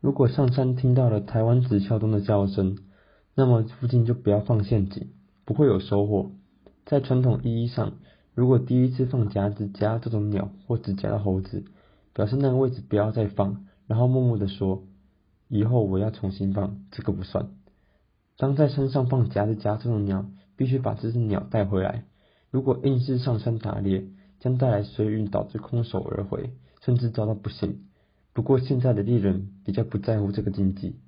如果上山听到了台湾紫啸鸫的叫声，那么附近就不要放陷阱，不会有收获。在传统意义上，如果第一次放夹子夹这种鸟或只夹到猴子，表示那个位置不要再放，然后默默地说，以后我要重新放，这个不算。当在山上放夹子夹这种鸟，必须把这只鸟带回来。如果硬是上山打猎，将带来随运导致空手而回，甚至遭到不幸。不过现在的猎人比较不在乎这个禁忌，